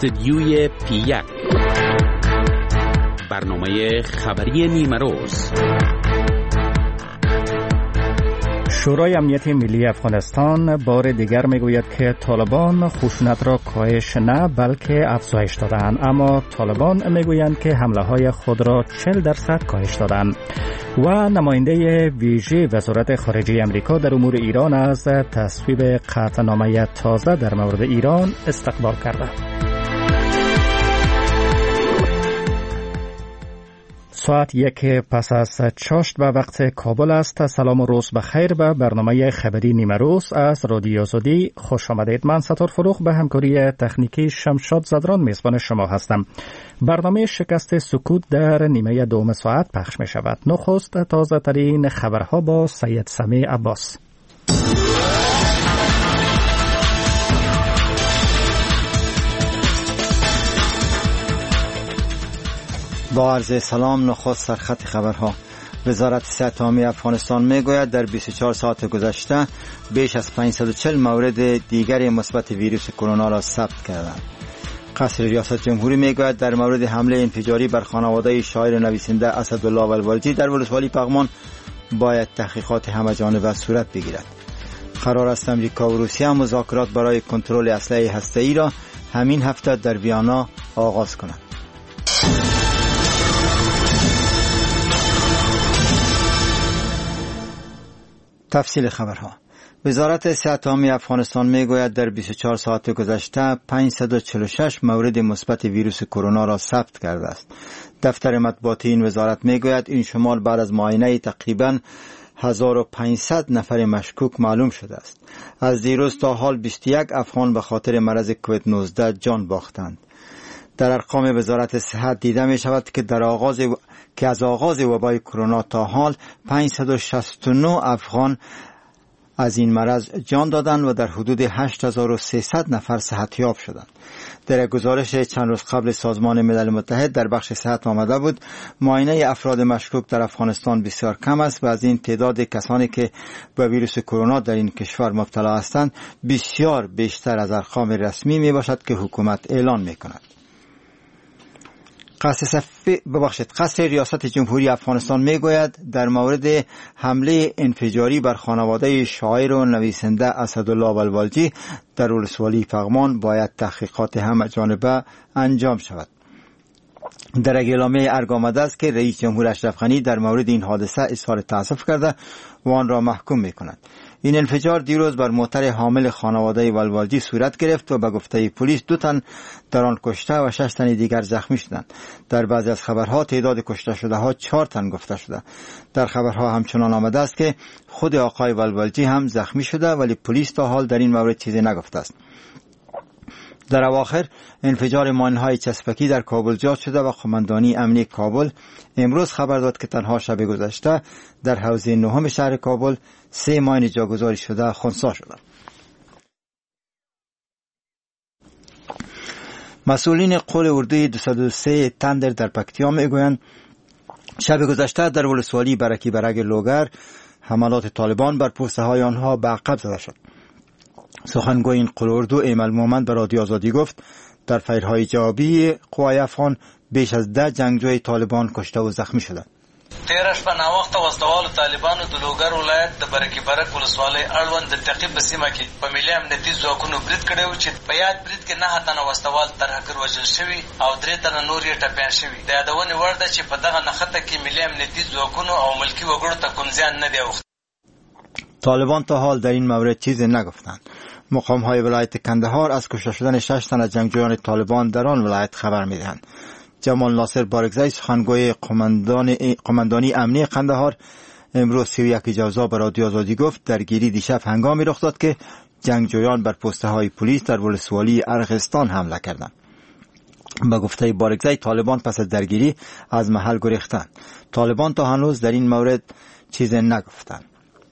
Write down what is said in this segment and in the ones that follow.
استودیوی پی1 برنامه خبری نیمروز. شورای امنیت ملی افغانستان بار دیگر میگوید که طالبان خشونت را کاهش نه بلکه افزایش دادند، اما طالبان میگویند که حمله های خود را 40% کاهش دادند. و نماینده ویژه وزارت خارجه امریکا در امور ایران از تصویب قطعنامه تازه در مورد ایران استقبال کرده. ساعت 1 پس از چاشت به وقت کابل است. سلام و روز بخیر به برنامه خبری نیمروز از رادیو آزادی خوش آمدید. من ستار فروخ به همکاری تکنیکی شمشاد زدران میزبان شما هستم. برنامه شکست سکوت در نیمه دوم ساعت پخش می شود. نخست تازه ترین خبرها با سید سمی عباس. با عرض سلام. نخست سرخط خبرها. وزارت صحت عامه افغانستان میگوید در 24 ساعت گذشته بیش از 540 مورد دیگر مثبت ویروس کرونا را ثبت کردند. قصر ریاست جمهوری میگوید در مورد حمله انفجاری بر خانواده شاعر و نویسنده اسدالله ولوالجی در ولسوالی پغمان باید تحقیقات همه‌جانبه صورت بگیرد. قرار است امریکا و روسیه مذاکرات برای کنترل اسلحه هسته‌ای را همین هفته در ویانا آغاز کنند. تفصیل خبرها. وزارت صحت عامه افغانستان میگوید در 24 ساعت گذشته 546 مورد مثبت ویروس کرونا را ثبت کرده است. دفتر مطبوعاتی این وزارت میگوید این شمار بعد از معاینه تقریباً 1500 نفر مشکوک معلوم شده است. از دیروز تا حال 21 افغان به خاطر مرض کووید 19 جان باختند. در ارقام وزارت صحت دیده می شود که از آغاز وبای کرونا تا حال 569 افغان از این مرض جان دادند و در حدود 8300 نفر صحتیاب شدند. در گزارش چند روز قبل سازمان ملل متحد در بخش صحت آمده بود معاینه افراد مشکوک در افغانستان بسیار کم است و از این تعداد کسانی که به ویروس کرونا در این کشور مبتلا هستند بسیار بیشتر از ارقام رسمی می باشد که حکومت اعلان می کند. قصر ریاست جمهوری افغانستان میگوید در مورد حمله انفجاری بر خانواده شاعر و نویسنده اسدالله ولوالجی در ولسوالی پغمان باید تحقیقات همه‌جانبه انجام شود. در اعلامیه ارگ آمده است که رئیس جمهور اشرف غنی در مورد این حادثه اظهار تأسف کرده و آن را محکوم می‌کند. این انفجار دیروز بر موتر حامل خانواده ولوالجی صورت گرفت و به گفته پلیس 2 تن در آن کشته و 6 تن دیگر زخمی شدند. در بعضی از خبرها تعداد کشته شده ها 4 تن گفته شده. در خبرها همچنان آمده است که خود آقای ولوالجی هم زخمی شده ولی پلیس تا حال در این مورد چیزی نگفته است. در اواخر انفجار ماین‌های چسبکی در کابل ایجاد شده و قماندانی امنیت کابل امروز خبر داد که تنها شب گذشته در حوزه 9 شهر کابل 3 ماین جاگذاری شده خنثی شدند. مسئولین قول اردوی 203 تندر در پکتیا میگویند شب گذشته در ولسوالی برکی برگ لوگر حملات طالبان بر پوسته های آنها به عقب زده شد. سخنگوی این قول اردو ایمل مومن به رادیو آزادی گفت در فیرهای جوابی قوای افغان بیش از 10 جنگجوی طالبان کشته و زخمی شدند. تیرش په ناوخته وسلوالو طالبانو د لوګر ولایت د برکې برک ولسوالۍ اړوند د تعقیب په سیمه کې په ملي امنیتي ځواکونو برید کړی و چې په یاد برید کې 9 تنه وسلوال ترهګر وژل شوي او 3 تنه نور یې ټپیان شوي. د یادونې وړ ده چې په دغه نښته کې ملي امنیتي ځواکونو او ملکي وګړو ته کوم زیان نه دی اوښتی. طالبان تا حال در این مورد چیزی نگفتند. مقام‌های ولایت کندهار از کشته شدن 6 تن از جنگجویان طالبان در آن ولایت خبر می‌دهند. جمال ناصر بارگزای سخنگوی قماندانی امنی قندهار امروز 31 جوزا به رادیو آزادی گفت درگیری دیشب هنگامی رخ داد که جنگجویان بر پسته های پلیس در ولسوالی ارغستان حمله کردند. به گفته بارگزای طالبان پس از درگیری از محل گریختند. طالبان تا هنوز در این مورد چیزی نگفتند.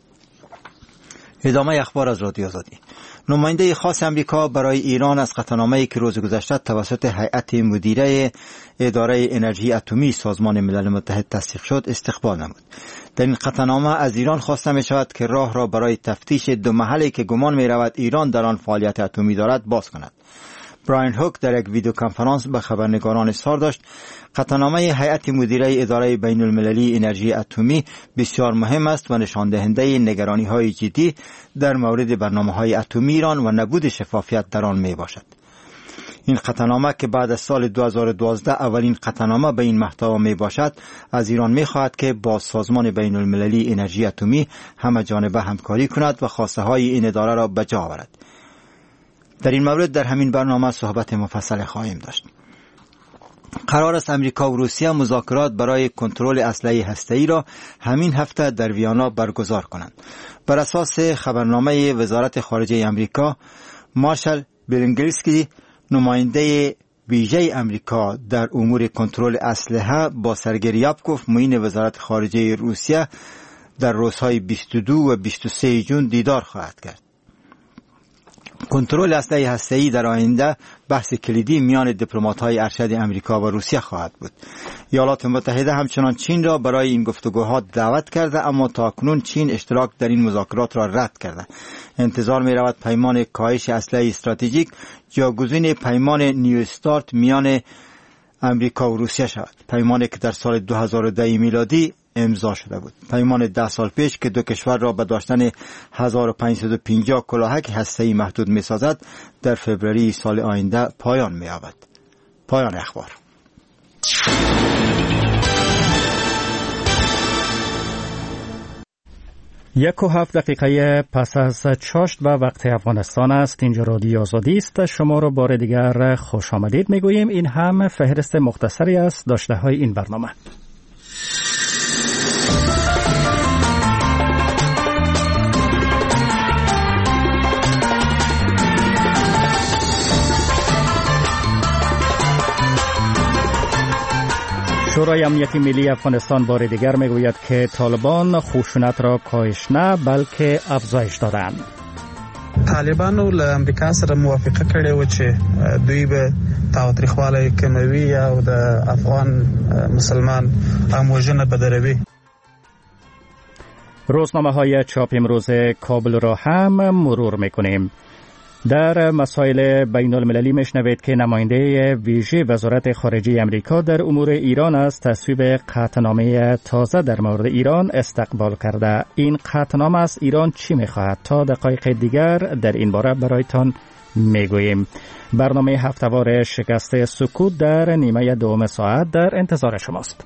ادامه اخبار از رادیو آزادی. نماینده خاص امریکا برای ایران از قطعنامه‌ای که روز گذشته توسط هیئت مدیره اداره انرژی اتمی سازمان ملل متحد تصدیق شد استقبال نمود. در این قطعنامه از ایران خواسته می شود که راه را برای تفتیش 2 محلی که گمان می رود ایران در آن فعالیت اتمی دارد باز کند. براین هوک در یک ویدیو کنفرانس به خبرنگاران اظهار داشت قطعنامه هیئت مدیره اداره بین المللی انرژی اتمی بسیار مهم است و نشان دهنده نگرانی‌های جدی در مورد برنامه‌های اتمی ایران و نبود شفافیت در آن میباشد. این قطعنامه که بعد از سال 2012 اولین قطعنامه به این محتوا می باشد، از ایران می خواهد که با سازمان بین المللی انرژی اتمی همه جانبه همکاری کند و خواسته های این اداره را به جا آورد. در این مورد در همین برنامه صحبت مفصل خواهیم داشت. قرار است امریکا و روسیه مذاکرات برای کنترل اسلحه هسته‌ای را همین هفته در ویانا برگزار کنند. بر اساس خبرنامه وزارت خارجه امریکا، مارشال بیلینگسکی نماینده ویژه امریکا در امور کنترل اسلحه با سرگئی ریابکوف معین وزارت خارجه روسیه در روزهای 22 و 23 جون دیدار خواهد کرد. کنترل اسلحه هسته‌ای در آینده بحث کلیدی میان دیپلمات‌های ارشد امریکا و روسیه خواهد بود. ایالات متحده همچنان چین را برای این گفتگوها دعوت کرده، اما تاکنون چین اشتراک در این مذاکرات را رد کرده. انتظار می رود پیمان کاهش اسلحه استراتژیک جاگزین پیمان نیو استارت میان امریکا و روسیه شود. پیمانی که در سال 2010 میلادی امضا شده بود. پیمان 10 سال پیش که دو کشور را به داشتن 1550 کلاهک هسته‌ای محدود می سازد، در فوریه سال آینده پایان می یابد. پایان اخبار. یک و 7 دقیقه پس از چاشت و وقت افغانستان است. اینجا رادیو آزادی است. شما را بار دیگر خوش آمدید میگوییم. این هم فهرست مختصری است داشته های این برنامه. شورای امنیتی ملی افغانستان بار دیگر میگوید که طالبان خشونت را کاهش نه بلکه افزایش دادند. طالبانو له امریکا سره موافقه کړې و چې دوی به تاوتریخوالی کموي او د افغان مسلمان اموژنه بدروي. روزنامه های چاپ امروز کابل را هم مرور میکنیم. در مسائل بین المللی میشنوید که نماینده ویژه وزارت خارجه امریکا در امور ایران از تصویب قطعنامه تازه در مورد ایران استقبال کرده. این قطعنامه از ایران چی میخواهد؟ تا دقایق دیگر در این باره برایتان میگوییم. برنامه هفته‌وار شکست سکوت در نیمه دوم ساعت در انتظار شماست.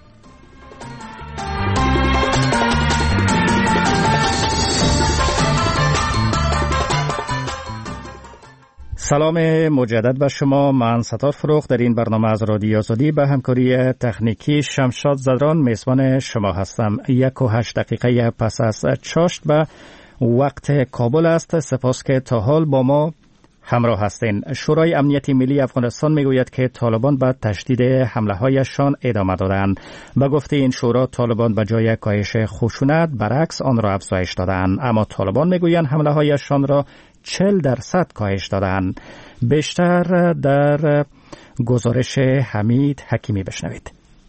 سلام مجدد به شما. من ستار فروخ در این برنامه از رادیو آزادی به همکاری تکنیکی شمشاد زدران میزبان شما هستم. 1:08 دقیقه پس از چاشت به وقت کابل است. سپاس که تا حال با ما همراه هستین. شورای امنیتی ملی افغانستان میگوید که طالبان به تشدید حمله هایشان ادامه دادند. به گفته این شورا طالبان به جای کاهش خشونت برعکس آن را افزایش دادند، اما طالبان میگویند حمله هایشان را 40% کاهش دادند. بیشتر در گزارش حمید حکیمی بشنوید.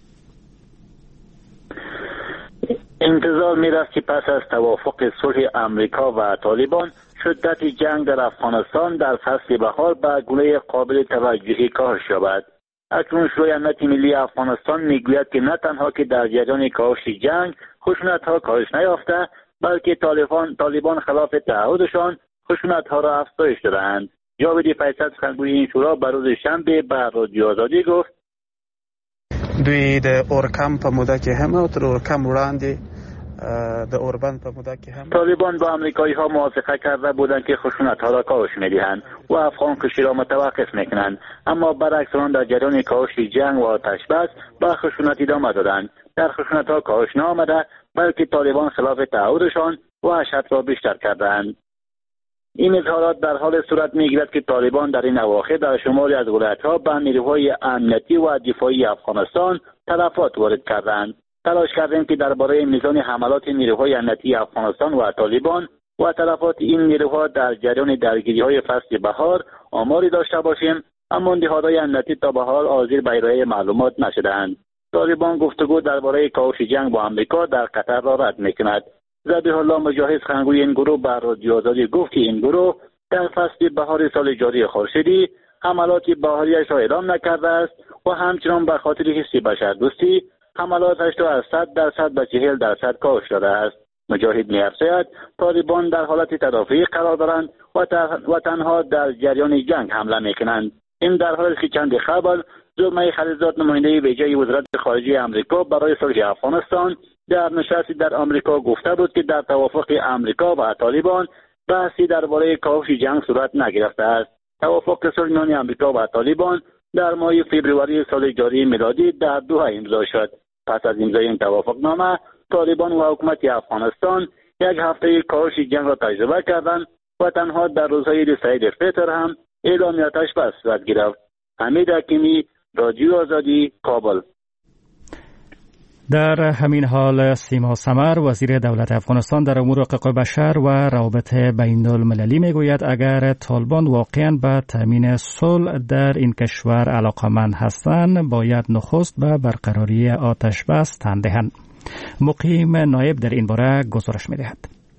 انتظار می‌رفت که پس از توافق صلح امریکا و طالبان شدت جنگ در افغانستان در فصل بهار به گونه قابل توجهی کاهش یابد. اکنون شورای امنیتی ملی افغانستان میگوید که نه تنها که در جریان کاهش جنگ خشونت‌ها کاهش نیافته، بلکه طالبان خلاف تعهدشان خشونت‌ها را افزایش دادند. جاوید فیصل سخنگوی این شورا به روز شنبه به رادیو آزادی گفت دوی د اورکم په موده کې هم او تر اورکم وړاندې د اوربند په موده کې هم طالبان با امریکایی‌ها موافقه کرده بودند که خشونت‌ها را کاهش می‌دهند و افغان کشی را متوقف می‌کنند، اما برعکس آن در جریان کاهش جنگ و آتش‌بس به خشونت ادامه دادند. در خشونت‌ها کاهش نآمده، بلکه طالبان خلاف تعهدشان وحشت را بیشتر کردند. این اظهارات در حال صورت می‌گیرد که طالبان در این اواخر در شماری از ولایت‌ها به نیروهای امنیتی و دفاعی افغانستان تلفات وارد کردند. تلاش کردند که درباره میزان حملات نیروهای امنیتی افغانستان و طالبان و تلفات این نیروها در جریان درگیری‌های فصل بهار آماری داشته باشیم، اما نهادهای امنیتی تا به حال حاضر به ارائه معلومات نشده‌اند. طالبان گفتگو درباره کاهش جنگ با آمریکا در قطر را رد می‌کند. ذبیح الله مجاهد سخنگوی این گروه بر رادیو آزادی گفت که این گروه در فصل بهار سال جاری خورشیدی حملاتی بهاریش را اعلام نکرده است و همچنان به خاطر حس بشردوستی حملاتش را از 100% به 40% کاهش داده است. مجاهد می‌افزاید طالبان در حالت تدافعی قرار دارند و تنها در جریان جنگ حمله می‌کنند. این در حالی که چند قبل زلمه خلیلزاد نماینده ویژه وزارت خارجه آمریکا برای صلح افغانستان در نشستی در آمریکا گفته بود که در توافق آمریکا و طالبان بحثی درباره کاهش جنگ صورت نگرفته است. توافق صلح میان آمریکا و طالبان در ماه فوریه سال جاری میلادی در دوحه امضا شد. پس از امضای این توافقنامه طالبان و حکومت افغانستان یک هفته کاهش جنگ را تجربه کردند و تنها در روزهای عید الفطر هم اعلامیاتش به صورت گرفت. حمید حکیمی، رادیو آزادی، کابل. در همین حال سیما سمر وزیر دولت افغانستان در امور حقوق بشر و روابط بین المللی میگوید اگر طالبان واقعا به تامین صلح در این کشور علاقمند هستند باید نخست به برقراری آتش بس تن دهند. مقیم نایب در این باره گزارش میدهد.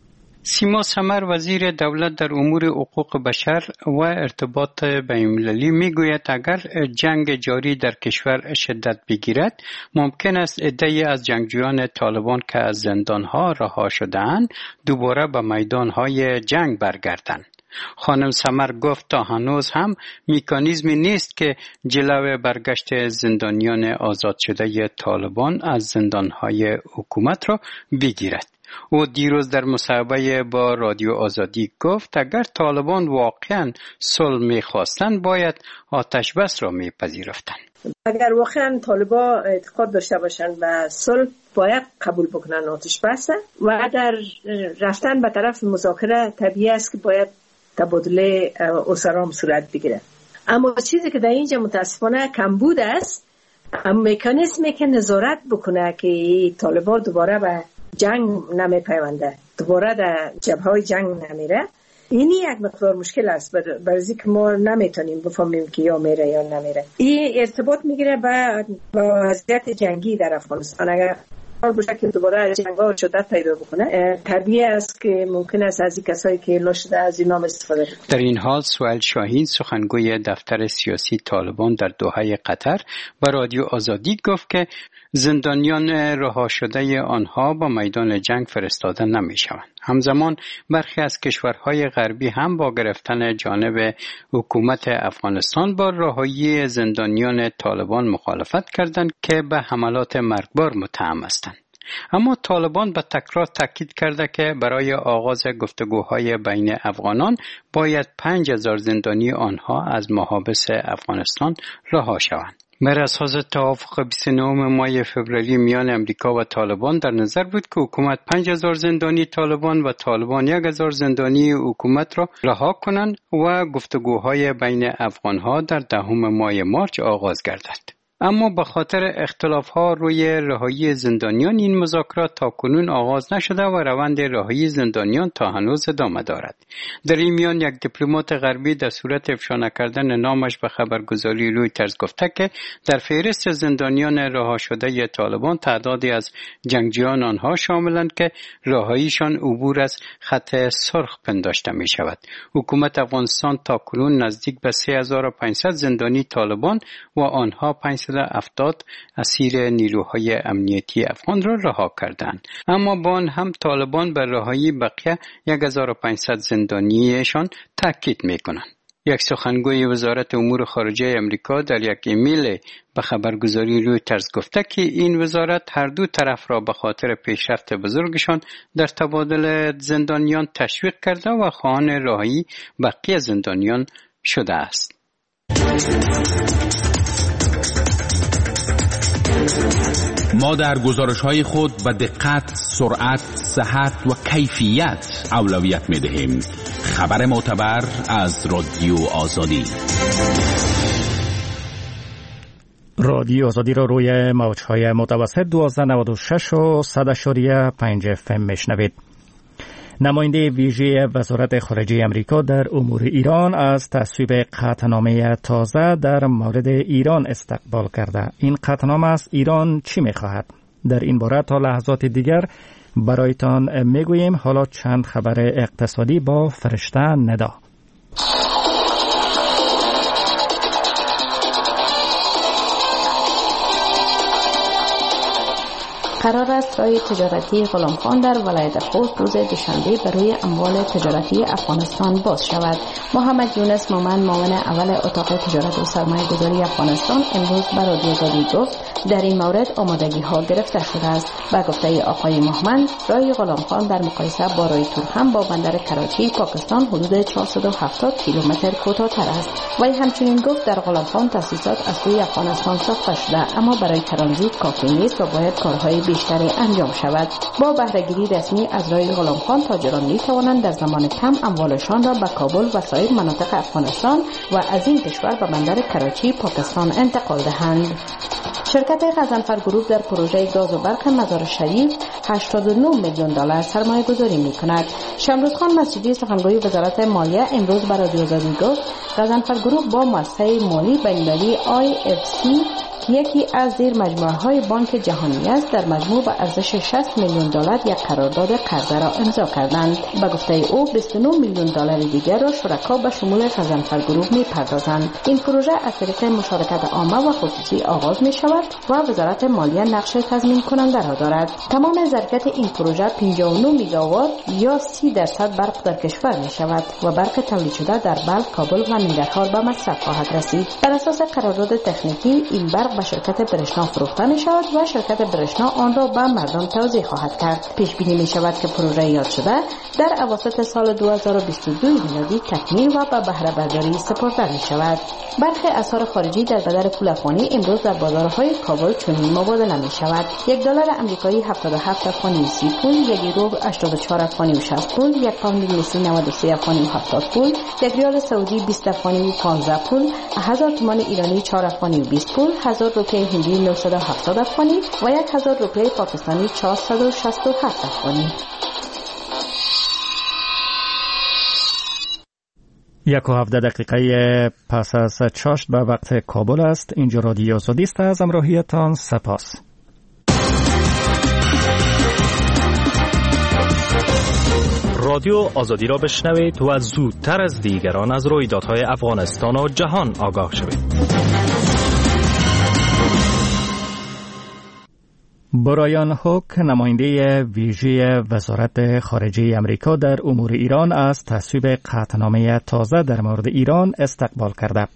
سیما سمر وزیر دولت در امور حقوق بشر و ارتباط بین‌المللی میگوید اگر جنگ جاری در کشور شدت بگیرد ممکن است عده‌ای از جنگجویان طالبان که از زندانها رها شده‌اند دوباره به میدانهای جنگ برگردند. خانم سمر گفت تا هنوز هم مکانیزمی نیست که جلو برگشت زندانیان آزاد شده طالبان از زندانهای حکومت را بگیرد. او دیروز در مصاحبه با رادیو آزادی گفت اگر طالبان واقعا صلح می‌خواستند باید آتش بس را می‌پذیرفتند. اگر واقعا طالبان اعتقاد داشته باشند به صلح باید قبول بکنن آتش بس و در رفتن به طرف مذاکره طبیعی است که باید تبادله اسرام صورت بگیره. اما چیزی که در اینجا متاسفانه کمبود است مکانیزمی که نظارت بکنه که طالبان دوباره به جنگ نمی پیونده، دوباره در جبهه جنگ نمیره. اینی یک مقدار مشکل است برای که ما نمیتونیم بفهمیم که یا میره یا نمیره. این ارتباط میگیره با وضعیت جنگی در افغانستان. اگر باشه که دوباره جنگ‌ها شدت پیدا بکنه طبیعی است که ممکن است از این کسایی که لا شده از این نام استفاده کنه. در این حال سهیل شاهین سخنگوی دفتر سیاسی طالبان در دوحه قطر به رادیو آزادی گفت که زندانیان رها شده آنها با میدان جنگ فرستاده نمی‌شوند. همزمان برخی از کشورهای غربی هم با گرفتن جانب حکومت افغانستان با رهایی زندانیان طالبان مخالفت کردند که به حملات مرگبار متهم هستند. اما طالبان به تکرار تاکید کرده که برای آغاز گفتگوهای بین افغانان باید 5000 زندانی آنها از محابس افغانستان رها شوند. بر اساس توافق 29 ماه فوریه میان امریکا و طالبان در نظر بود که حکومت 5000 زندانی طالبان و طالبان 1000 زندانی حکومت را رها کنند و گفتگوهای بین افغانها در 10 ماه مارس آغاز گردد. اما به خاطر اختلاف‌ها روی رهایی زندانیان این مذاکرات تاکنون آغاز نشده و روند رهایی زندانیان تا هنوز ادامه دارد. در این میان یک دیپلمات غربی در صورت افشا نکردن نامش به خبرگزاری رویترز گفته که در فهرست زندانیان رها شده طالبان تعدادی از جنگجویان آنها شاملند که رهاییشان عبور از خط سرخ پنداشته می شود. حکومت افغانستان تاکنون نزدیک به 3500 زندانی طالبان و آنها 570 اسیر نیروهای امنیتی افغان را رها کردند. اما با آن هم طالبان بر رهایی بقیه 1500 زندانیشان تاکید می‌کنند. یک سخنگوی وزارت امور خارجه امریکا در یک ایمیل به خبرگزاری رویترز گفته که این وزارت هر دو طرف را به خاطر پیشرفت بزرگشان در تبادل زندانیان تشویق کرده و خواهان رهایی بقیه زندانیان شده است. ما در گزارش‌های خود به دقت، سرعت، صحت و کیفیت اولویت می‌دهیم. خبر معتبر از رادیو آزادی. رادیو آزادی را روی موج‌های متوسط 1296 و 100.5 FM میشنوید. نماینده ویژه وزارت خارجه امریکا در امور ایران از تصویب قطعنامه تازه در مورد ایران استقبال کرده. این قطعنامه از ایران چی می‌خواهد؟ در این باره تا لحظات دیگر برایتان میگوییم. حالا چند خبر اقتصادی با فرشته ندا. قرار است رای تجارتی غلامخان در ولایت خوست روز دوشنبه بر روی اموال تجارتی افغانستان باز شود. محمد یونس مومن معاون اول اتاق تجارت و سرمایه گذاری افغانستان امروز بر رادیو آزادی گفت در این مورد آمادگی ها گرفته شده است. با گفته آقای مومن رای غلامخان در مقایسه با رای تورخم با بندر کراچی پاکستان حدود 470 کیلومتر کوتاه‌تر است. وی همچنین گفت در غلامخان تاسیسات از سوی افغانستان ساخته شده اما برای ترانزیت کافی نیست و باید کارهای بیشتری انجام شود. با بهره‌گیری رسمی از رای غلامخان تاجران می توانند در زمان کم اموالشان را به کابل و سایر مناطق افغانستان و از این کشور به بندر کراچی پاکستان انتقال دهند. شرکت غضنفر گروپ در پروژه گاز و برق مزار شریف 89 میلیون دلار سرمایه گذاری می کند. شمروزخان مسجدی سخنگوی وزارت مالیه امروز بر رادیو آزادی گفت غضنفر گروپ با مؤسسه مالی بین‌المللی IFC که یکی از زیر مجموعه های بانک جهانی است در مجموع به ارزش 60 میلیون دلار یک قرارداد قرضه را امضا کردند. به گفته او 29 میلیون دلار دیگر را شرکا به شمول غضنفر گروپ می پردازند. این پروژه از طریق مشارکت عامه و خصوصی آغاز می شود و وزارت مالیه نقش تضمین کننده را دارد. تمام ظرفیت این پروژه 59 میگاوات یا 30% برق در کشور می شود و برق تولید شده در بلخ، کابل و ننگرهار به مصرف خواهد رسید. بر اساس قرارداد تکنیکی این برق به شرکت برشنا فروخته می شود و شرکت برشنا آن را به مردم توزیع خواهد کرد. پیش بینی می شود که پروژه یاد شده در اواسط سال 2022 میلادی تکمیل و به بهره برداری سپرده می شود. برخی اسعار خارجی در بدل پول افغانی امروز در بازارهای کابل چنین مبادله می شود. $1 آمریکایی 77 افغانی و 30 پول، یک یورو 84 افغانی و 60 پول، یک پوند مصری 93 افغانی و 70 پول، یک ریال سعودی 20 افغانی و 15 پول، 1000 تومان ایرانی 4 افغانی و 20 پول، 1000 روپیه هندی 970 افغانی و 1000 روپیه پاکستانی 467 افغانی. 17 دقیقه پس از چاشت به وقت کابل است. اینجا رادیو آزادی است. از همراهیتان سپاس. رادیو آزادی را بشنوید و زودتر از دیگران از رویدادهای افغانستان و جهان آگاه شوید. برایان هوک نماینده ویژه وزارت خارجه امریکا در امور ایران از تصویب قطعنامه تازه در مورد ایران استقبال کرده.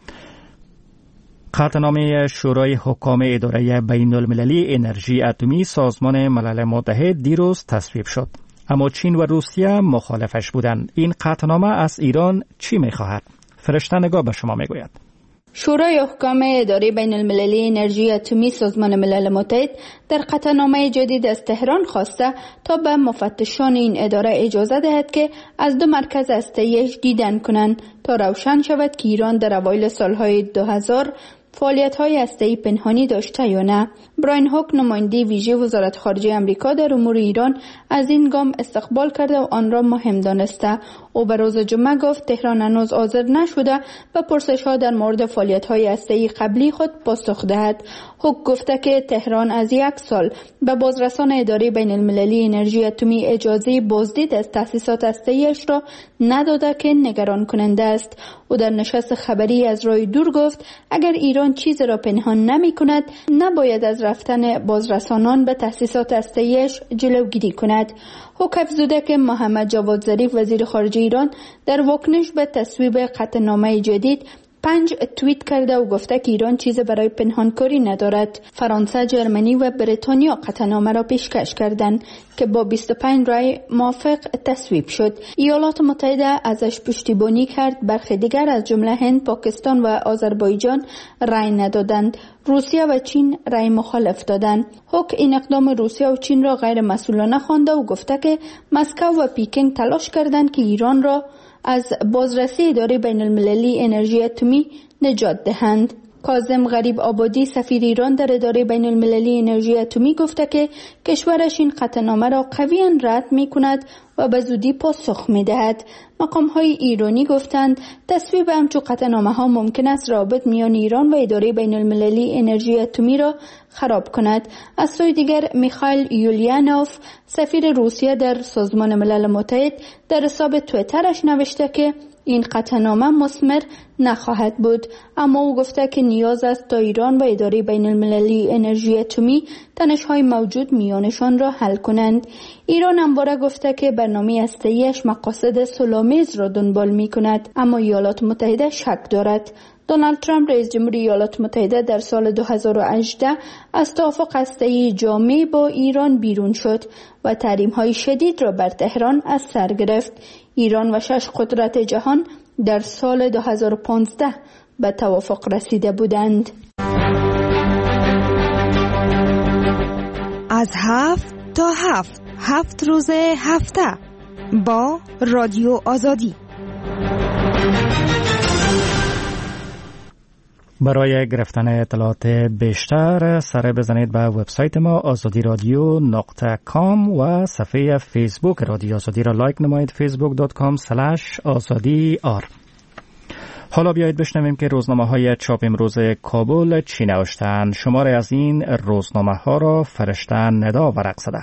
قطعنامه شورای حکام اداره بین المللی انرژی اتمی سازمان ملل متحد دیروز تصویب شد، اما چین و روسیه مخالفش بودند. این قطعنامه از ایران چی می‌خواهد؟ فرشته نگاه به شما میگوید. شورای حکام اداره بین المللی انرژی اتمی سازمان ملل متحد در قطعنامه جدید از تهران خواسته تا به مفتشان این اداره اجازه دهد که از 2 مرکز هسته‌ایش دیدن کنند تا روشن شود که ایران در اوایل سالهای 2000 فعالیت‌های هسته‌ای پنهانی داشته یا نه. براین هوک نماینده ویژه وزارت خارجه آمریکا در امور ایران از این گام استقبال کرده و آن را مهم دانسته. او به روز جمعه گفت تهران هنوز حاضر نشده به پرسش‌ها در مورد فعالیت‌های هسته‌ای قبلی خود پاسخ دهد. هوک گفته که تهران از 1 سال به بازرسان اداره بین المللی انرژی اتمی اجازه بازدید از تأسیسات هسته‌ایش را نداده که نگران کننده است. او در نشست خبری از راه دور گفت اگر ایران چیزی را پنهان نمی کند نباید از رفتن بازرسانان به تأسیسات هسته‌ایش جلوگیری کند. هوک افزوده که محمد جواد ظریف وزیر خارجه ایران در واکنش به تصویب قطعنامه جدید 5 توییت کرده و گفته که ایران چیز برای پنهانکاری ندارد. فرانسه، جرمنی و بریتانیا قطعنامه را پیشکش کردند که با 25 رای موافق تصویب شد. ایالات متحده ازش پشتیبانی کرد. برخی دیگر از جمله هند، پاکستان و آذربایجان رای ندادند. روسیه و چین رای مخالف دادند. هوک این اقدام روسیه و چین را غیر مسئولانه خوانده و گفته که مسکو و پیکینگ تلاش کردند که ایران را از بازرسی اداره بین المللی انرژی اتمی نجات دهند. کاظم غریب آبادی سفیر ایران در اداره بین المللی انرژی اتمی گفته که کشورش این قطعنامه را قویاً رد می کند و به زودی پاسخ می دهد. مقام های ایرانی گفتند تصویب همچو قطعنامه ها ممکن است روابط میان ایران و اداره بین المللی انرژی اتمی را خراب کند. از سوی دیگر میخائیل یولیانوف سفیر روسیه در سازمان ملل متحد در حساب توییترش نوشته که این قطعنامه مثمر نخواهد بود، اما او گفته که نیاز است تا ایران و اداره بین المللی انرژی اتمی تنش‌های موجود میانشان را حل کنند. ایران همواره گفته که برنامه هسته‌ایش مقاصد صلح‌آمیز را دنبال می‌کند، اما ایالات متحده شک دارد. دونالد ترامپ رئیس جمهوری ایالات متحده در سال 2018 از توافق هسته‌ای جامع با ایران بیرون شد و تحریم‌های شدید را بر تهران از سر گرفت. ایران و 6 قدرت جهان در سال 2015 به توافق رسیده بودند. از 7 تا 7 روز هفته با رادیو آزادی. برای گرفتن اطلاعات بیشتر سر بزنید به وبسایت ما azadiradyo.com و صفحه فیسبوک رادیو آزادی را لایک نمایید facebook.com/azadiyar. حالا بیایید بشنویم که روزنامه‌های چاپ امروز کابل چی نوشتند. شماری از این روزنامه‌ها را فرشته ندا ورق زده.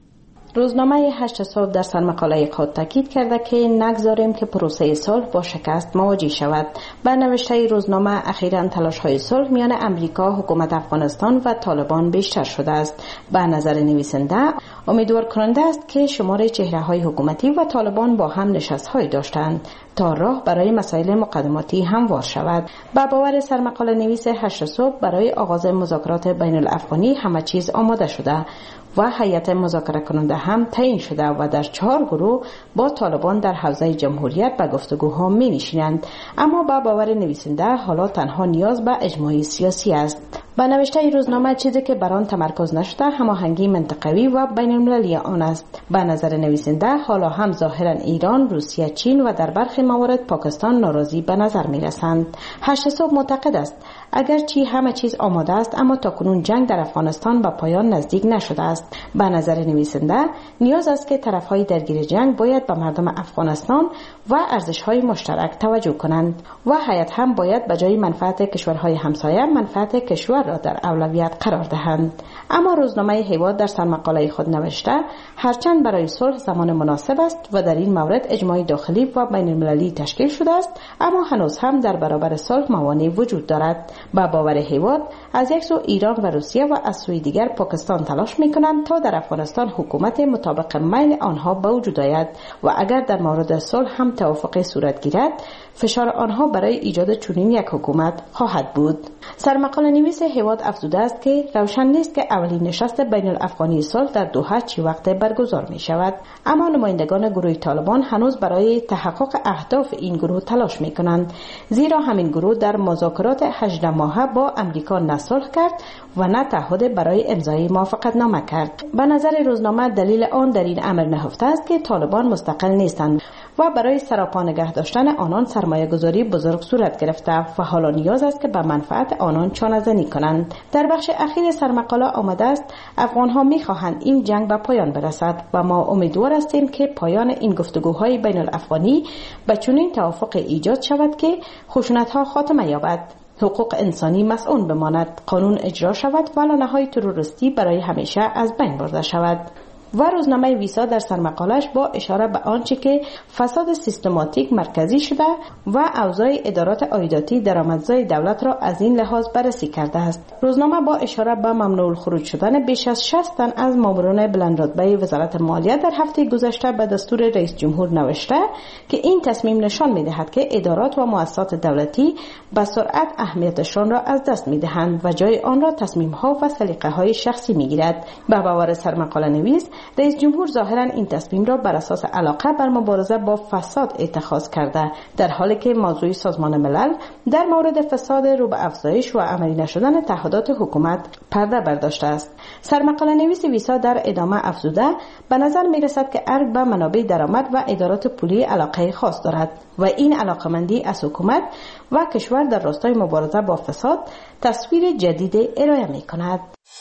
روزنامه 8 صبح در سرمقاله خود تاکید کرده که نگذاریم که پروسه صلح با شکست مواجه شود. به نوشته روزنامه اخیراً تلاش‌های صلح میان امریکا، حکومت افغانستان و طالبان بیشتر شده است. به نظر نویسنده امیدوار کننده است که شمار چهره‌های حکومتی و طالبان با هم نشست‌های داشتند تا راه برای مسائل مقدماتی هموار شود. با باور سرمقاله نویس 8 صبح برای آغاز مذاکرات بین الافغانی همه چیز آماده شده و هیئت مذاکره کننده هم تعیین شده و در 4 گروه با طالبان در حوزه جمهوریت به گفتگوها می نشینند. اما با باور نویسنده حالا تنها نیاز به اجماع سیاسی است. با نوشته روزنامه چیزی که بر آن تمرکز نشده هماهنگی منطقوی و بین المللی آن است. به نظر نویسنده حالا هم ظاهرا ایران، روسیه، چین و در برخی موارد پاکستان ناراضی به نظر می رسند. 8 صبح معتقد است اگرچه همه چیز آماده است اما تاکنون جنگ در افغانستان به پایان نزدیک نشده است. به نظر نویسنده نیاز است که طرفهای درگیر جنگ باید به مردم افغانستان و ارزش‌های مشترک توجه کنند و هیئت هم باید به جای منفعت کشورهای همسایه منفعت کشور را در اولویت قرار دهند. اما روزنامه هیواد در سرمقاله خود نوشته هرچند برای صلح زمان مناسب است و در این مورد اجماع داخلی و بین المللی تشکیل شده است، اما هنوز هم در برابر صلح موانع وجود دارد. با باور هیواد از یک سو ایران و روسیه و از سوی دیگر پاکستان تلاش می‌کنند تا در افغانستان حکومت مطابق میل آنها به وجود آید و اگر در مورد صلح هم توافق صورت گیرد فشار آنها برای ایجاد چنین یک حکومت خواهد بود. سرمقاله نویس هیواد افزوده است که روشن نیست که اولین نشست بین الافغانی صلح در دوحه چه وقت برگزار می شود، اما نمایندگان گروه طالبان هنوز برای تحقق اهداف این گروه تلاش می کنند، زیرا همین گروه در مذاکرات 18 ماهه با امریکا نه صلح کرد و نه تعهد برای امضای موافقتنامه کرد. به نظر روزنامه دلیل آن در این امر نهفته است که طالبان مستقل نیستند و برای سراپا نگه داشتن آنان سرمایه گذاری بزرگ صورت گرفته و حالا نیاز است که به منفعت آنان چانه زنی کنند. در بخش اخیر سرمقاله آمده است افغانها می‌خواهند این جنگ به پایان برسد و ما امیدوار هستیم که پایان این گفتگوهای بین الافغانی به چنین توافق ایجاد شود که خشونت‌ها خاتمه یابد، حقوق انسانی مسئول بماند، قانون اجرا شود و لعنه‌های تروریستی برای همیشه از بین برده شود. و روزنامه ویسا در سرمقالش با اشاره به آنچه که فساد سیستماتیک مرکزی شده و اوضاع ادارات عایداتی درآمدزای دولت را از این لحاظ بررسی کرده است. روزنامه با اشاره به ممنوع الخروج شدن بیش از 60 تن از ماموران بلندرتبه وزارت مالیه در هفته گذشته به دستور رئیس جمهور نوشته که این تصمیم نشان می‌دهد که ادارات و مؤسسات دولتی به سرعت اهمیتشان را از دست می‌دهند و جای آن را تصمیم‌ها و سلیقه‌های شخصی می‌گیرد. به باور سرمقاله نویس رئیس جمهور ظاهرا این تصمیم را بر اساس علاقه بر مبارزه با فساد اتخاذ کرده، در حالی که موضوع سازمان ملل در مورد فساد رو به افزایش و عملی نشدن تعهدات حکومت پرده برداشته است. سرمقاله نویس ویسا در ادامه افزوده به نظر می رسد که ارگ به منابع درآمد و ادارات پولی علاقه خاص دارد و این علاقمندی از حکومت و کشور در راستای مبارزه با فساد تصویر جدید ارائه می کند.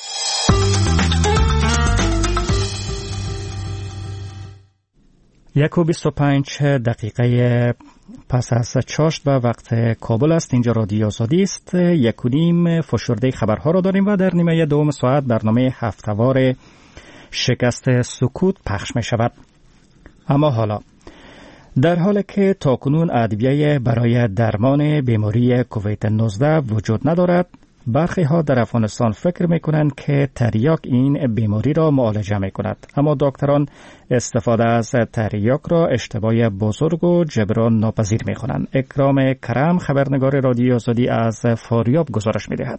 1:25 دقیقه پس از چاشت به وقت کابل است. اینجا رادیو آزادی است. 1:30 فشرده خبرها را داریم و در نیمه دوم ساعت برنامه هفته‌وار شکست سکوت پخش می شود. اما حالا در حالی که تاکنون ادویه برای درمان بیماری کووید 19 وجود ندارد، برخی ها در افغانستان فکر میکنند که تریاک این بیماری را معالجه میکند، اما دکتران استفاده از تریاک را اشتباه بزرگ و جبران ناپذیر میخوانند. اکرام کرم، خبرنگار رادیو آزادی از فاریاب گزارش میدهد.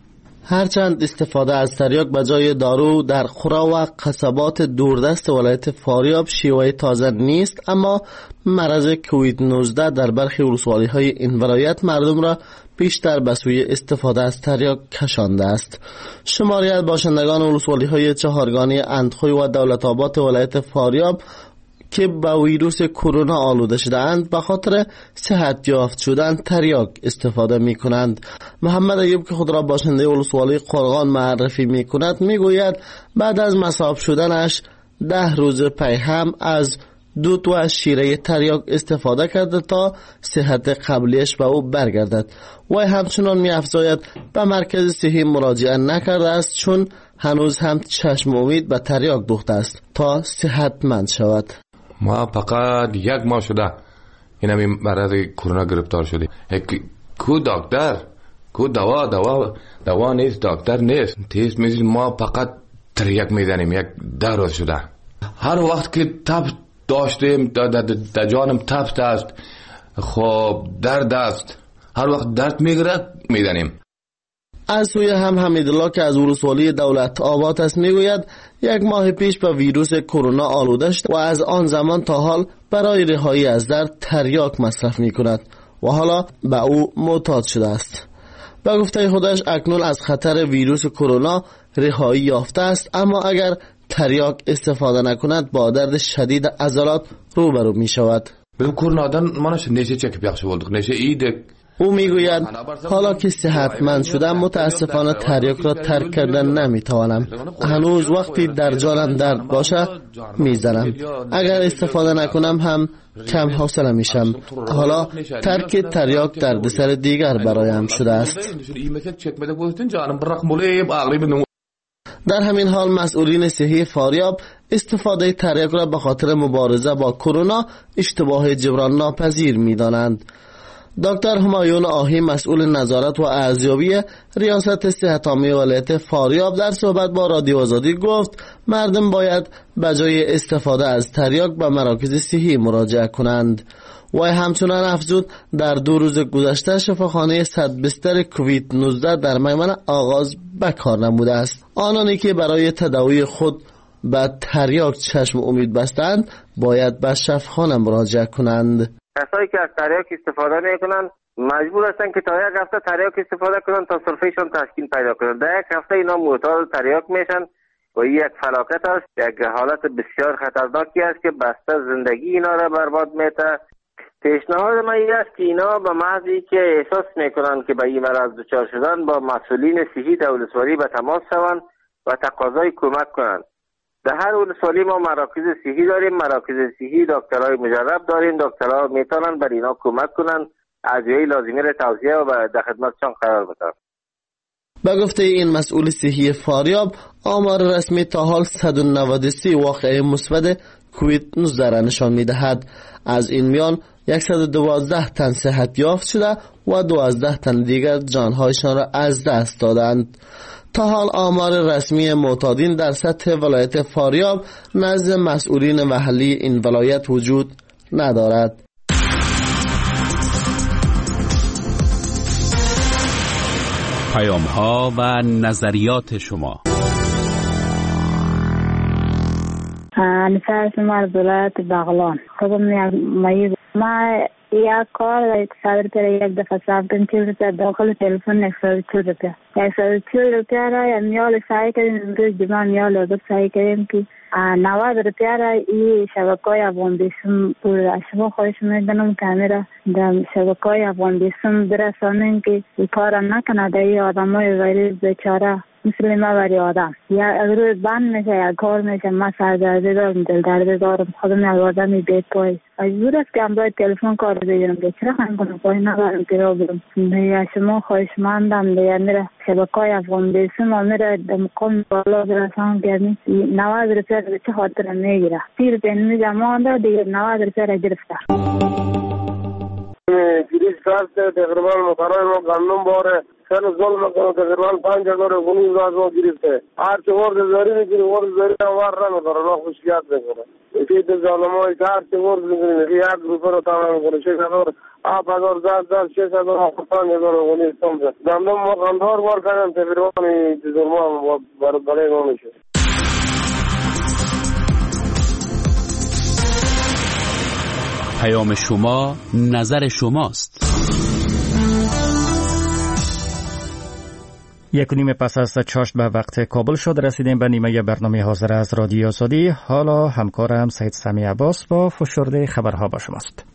هرچند استفاده از تریاک به جای دارو در قرا و قصبات دوردست ولایت فاریاب شیوه تازه نیست، اما مرض کووید 19 در برخی ولسوالی‌های این ولایت مردم را بیشتر به سوی استفاده از تریاک کشانده است. شماری از باشندگان ولسوالی‌های چهارگانی اندخوی و دولت آباد ولایت فاریاب که با ویروس کرونا آلوده شده‌اند به خاطر صحت یافت شدن تریاک استفاده می کنند. محمد ایوب که خود را باشنده ولسوالی قرغان معرفی می کند می گوید بعد از مصاب شدنش 10 روز پی هم از دود و شیره تریاک استفاده کرده تا صحت قبلیش به او برگردد. و همچنان می افزاید به مرکز صحی مراجعه نکرده است چون هنوز هم چشم امید به تریاک دوخته است تا صحتمند شود. ما فقط 1 ماه شده این همین مرض کرونا گرفتار شدیم. کو دکتر، کو دوا نیست، دکتر نیست، تیست میزید. ما فقط تریاک میزنیم. 10 روز شده. هر وقت که تب داشتیم در جانم تب است، خب درد است، هر وقت درد میگیره میزنیم. از سوی هم حمیدالله که از ولسوالی دولت آباد است میگوید 1 ماه پیش به ویروس کرونا آلوده شد و از آن زمان تا حال برای رهایی از درد تریاک مصرف می کند و حالا به او معتاد شده است. به گفته خودش اکنون از خطر ویروس کرونا رهایی یافته است، اما اگر تریاک استفاده نکند با درد شدید عضلات روبرو می شود. به کرونا منش نشه چک بیاخش بولدuk نشه ایده. او میگوید حالا که صحتمند شدم متاسفانه تریاک را ترک کردن نمیتوانم. هنوز وقتی در جانم درد باشه میزنم. اگر استفاده نکنم هم کم حوصله میشم. حالا ترک تریاک دردسر دیگر برایم شده است. در همین حال مسئولین صحی فاریاب استفاده تریاک را به خاطر مبارزه با کرونا اشتباه جبران ناپذیر میدانند. دکتر همایون آهی مسئول نظارت و ارزیابی ریاست صحت عامه ولایت فاریاب در صحبت با رادیو آزادی گفت مردم باید به جای استفاده از تریاک به مراکز صحی مراجعه کنند. و همچنان افزود در 2 روز گذشته شفاخانه 100 بستر کووید 19 در میمن آغاز به کار نموده است. آنانی که برای تداوی خود به تریاک چشم امید بستند باید به شفاخانه مراجعه کنند. کسایی که از تریاک استفاده میکنن مجبور هستن که تا 1 هفته تریاک استفاده کنن تا سرفهشون تشکیل پیدا کنن. در 1 هفته اینا معتاد تریاک میشن و این یک فلاکت است، یک حالت بسیار خطرناکی است که بسته زندگی اینا را برباد میته. پیشنهاد من این است که اینا به محضی که احساس میکنن که به این مرض دچار شدن با مسئولین صحی در ولسوالی به تماس شوند و تقاضای کمک کنند. در هر ولسوالی ما مراکز صحی داریم، مراکز صحی دکترای مجرب داریم، دکترها میتونن بر اینا کمک کنن، ادویه لازمی را توصیه و در خدمتشان قرار بدن. به گفته این مسئول صحی فاریاب آمار رسمی تا حال 193 واقعه مثبت کووید 19 را نشان میدهد. از این میان 112 تن صحت یافت شده و 12 تن دیگر جانهایشان را از دست دادند. تا حال آمار رسمی معتادین در سطح ولایت فاریاب نزد مسئولین محلی این ولایت وجود ندارد. پیام‌ها و نظریات شما. نفر شما دولت بغلان خودم ما یک کار یک صدر پر یک دفعه صاحب کن 40 روپیه داخل تلفن 140 روپیه 140 روپیه را میال سعی کردیم امروز جمعه میال رو سعی کردیم که 90 روپیه را این شبکه‌های افغان بیسم پول شما خواهش میدنم کامیرا در شبکه‌های افغان بیسم برسانیم که این کار نکنه در این آدمای غریب بیچاره مثل ما برای آدم یا اگر بند میشه یا کار میشه ما سردرده دارم دل درده دارم خودم یک آدمی بیت پای مجبور است که امروز تلفن کار بگیرم که چرا خواهیم کنم پای ندارم که را برم یا شما خواهشمندم دیگه میره شبکای افغان بیسم و میره در مقام بالا برسان که 90 روپیه به چه خاطر میگیره 30 روپیه نمیگه ما انده دیگه 90 روپیه را گرفته گریز کرده تقریبا مقرار ما قانون باره سر ظلم کنه تقریبا 5000 غنی از ما گرفته هر چه ورد زاری میگیری ورد زاری وار را میکنه را خوشیات میکنه ایت ظالمای هر چه ورد میگیری یک روپیه رو تمام میکنه 6000 آپ اگر 10 6000 5000 غنی استمزه دندم ما قندار وار کردن تقریبا این ظلم برای ما میشه. پیام شما نظر شماست. 1:30 پس از چاشت به وقت کابل شد رسیدیم به نیمه برنامه حاضر از رادیو آزادی. حالا همکارم سید سمی عباس با فشرده خبرها با شماست.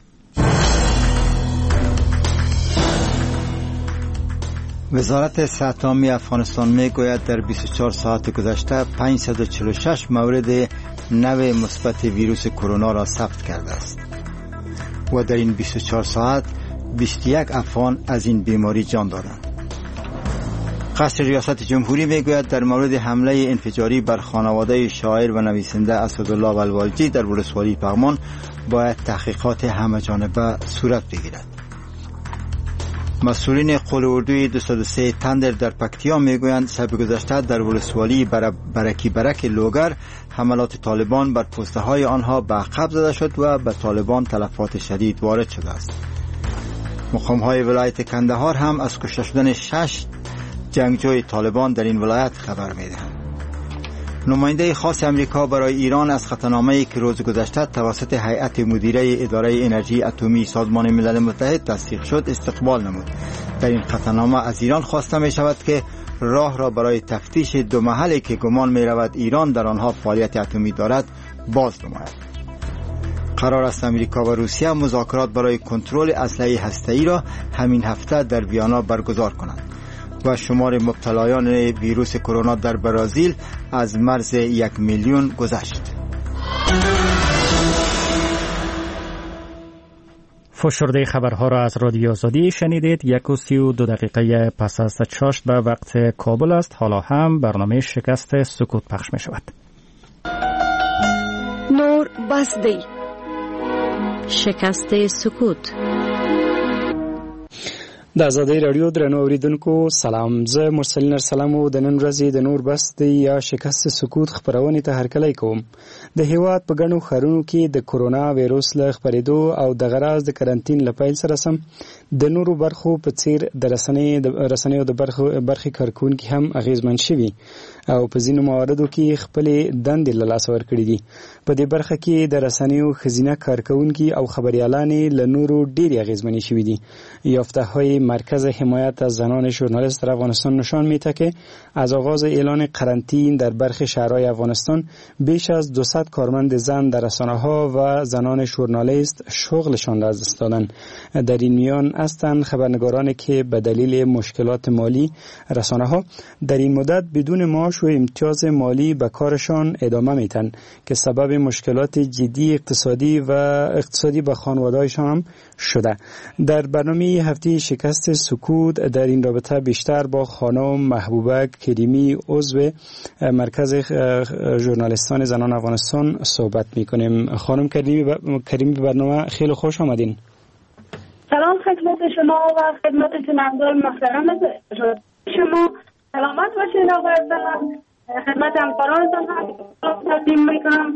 وزارت صحت عامه افغانستان میگوید در 24 ساعت گذشته 546 مورد نو مثبت ویروس کرونا را ثبت کرده است و در این 24 ساعت 21 افغان از این بیماری جان دادند. قصر ریاست جمهوری میگوید در مورد حمله انفجاری بر خانواده شاعر و نویسنده اسدالله ولوالجی در ولسوالی پغمان باید تحقیقات همه‌جانبه صورت بگیرد. مسئولین قول اردوی 203 تندر در پکتیا میگویند شب گذشته در ولسوالی برکی برک لوگر حملات طالبان بر پسته های آنها به عقب زده شد و به طالبان تلفات شدید وارد شده است. مقام های ولایت کندهار هم از کشته شدن 6 جنگجوی طالبان در این ولایت خبر میدهند. نماینده خاص امریکا برای ایران از خطرنامه‌ای که روز گذشته توسط هیئت مدیره اداره انرژی اتمی سازمان ملل متحد تصدیق شد استقبال نمود. در این خطرنامه از ایران خواسته می شود که راه را برای تفتیش 2 محلی که گمان می رود ایران در آنها فعالیت اتمی دارد باز نماید. قرار است امریکا و روسیه مذاکرات برای کنترل اسلحه هسته‌ای را همین هفته در ویانا برگزار کنند و شمار مبتلایان ویروس کرونا در برزیل از مرز 1 میلیون گذشت. فشرده خبرها را از رادیو آزادی شنیدید. 1:32 پس از چاشت به وقت کابل است. حالا هم برنامه شکست سکوت پخش می شود. نور بسدی شکست سکوت. د آزادۍ رادیو درنو اوریدونکو سلام. زه مرسلین ارسلم او د نن ورځې د نور بست یا شکست سکوت خبرونې ته هرکلی کوم. د هیواد په ګڼو ښارونو کې د کرونا وایروس له خپرېدو او د غراز د کرنټین له پیل سره سم د نورو برخو په څیر د رسنیو د برخې کارکونکي هم اغیزمن شوي او په ځینو مواردو کې خپلې دندې له لاسه ورکړي دي. په دې برخه کې د رسنیو ښځینه کارکونکي او خبریالانې له نورو ډېرې اغیزمنې شوي دي. یافته‌های مرکز حمایت از زنان ژورنالیست در افغانستان نشان می‌دهد که از آغاز اعلان قرنطین در برخی شهرهای افغانستان بیش از 200 کارمند زن در رسانه‌ها و زنان ژورنالیست شغلشان را از دست دادند. در این میان هستند خبرنگارانی که به دلیل مشکلات مالی رسانه‌ها در این مدت بدون معاش و امتیاز مالی به کارشان ادامه می‌دهند که سبب مشکلات جدی اقتصادی به خانواده‌هایشان هم شده. در برنامه هفته شکست سکوت در این رابطه بیشتر با خانم محبوبه کریمی عضو مرکز ژورنالیستان زنان افغانستان صحبت می‌کنیم. خانم کریمی به برنامه خیلی خوش آمدین. سلام خدمت شما و خدمت شنوندگان محترم شما. سلامت باشید و خدمت همکارانتان هم تقدیم می‌کنم.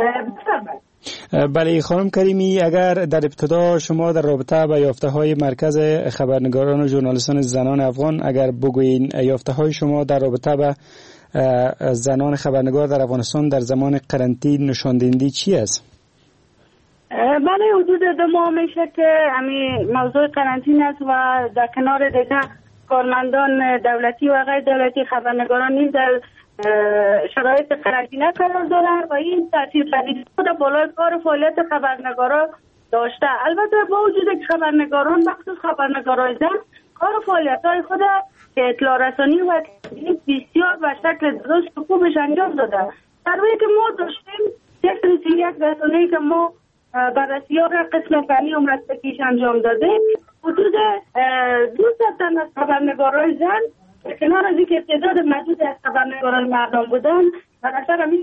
بله خانم کریمی، اگر در ابتدا شما در رابطه با یافته‌های مرکز خبرنگاران و ژورنالیستان زنان افغان اگر بگویین یافته‌های شما در رابطه با زنان خبرنگار در افغانستان در زمان قرنطین نشان دهنده چی است؟ بله حدود 2 ماه میشه که همین موضوع قرنطین است و در کنار دیگر کارمندان دولتی و غیر دولتی خبرنگاران نیز در شرایط قرنطینه قرار دارند و این تاثیرپذیری خود بالای کار فعالیت خبرنگاران داشته. البته با وجود که خبرنگاران بخصوص خبرنگاران زن کار و فعالیت‌های خود که اطلاع رسانی و بسیار به شکل درست و خوبش انجام داده. در واقع که ما داشتیم یک رسانه‌ای که ما بررسی ها را قسم فنی و مسلکیش انجام داده، حدود 200 تن از خبرنگارای زن به کنار از اینکه تعداد محدود از خبرنگارای مردان بودن در اثر همین